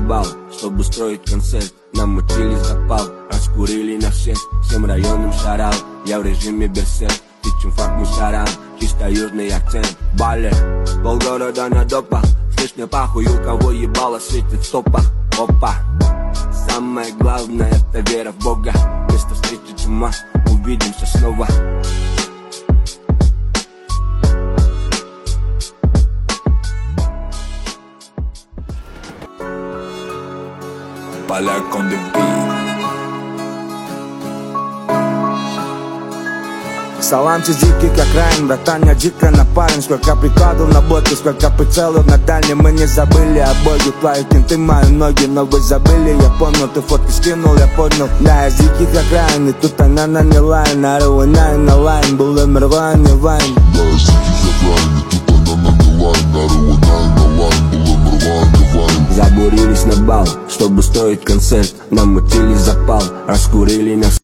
бал, чтобы устроить концерт. Намутили запал, раскурили на 6. Всем районам шарал, я в режиме берсерк. Тычем факт мусорам, чисто южный акцент. Баллер, полгорода на допах. Слышь, мне похуй, у кого ебало светит в топах. Опа, самое главное это вера в Бога. Место встречи чума, увидимся снова. Поляк on the beat. Салам через дикий как Райан, братан, я дико напарен. Сколько прикладов на блоке, сколько прицелов на дальнем. Мы не забыли о боге, твои кенты, мои ноги. Но вы забыли, я помню, ты фотки скинул, я понял. Да, я дикий как Райан, и тут она на не лайн. Ару найн на лайн, был умерван и вайн. Да, я дикий как Райан, и тут она на не лайн. Ару найн на лайн, был умерван и вайн. Забурились на бал, чтобы устроить концерт. Намутили запал, раскурили на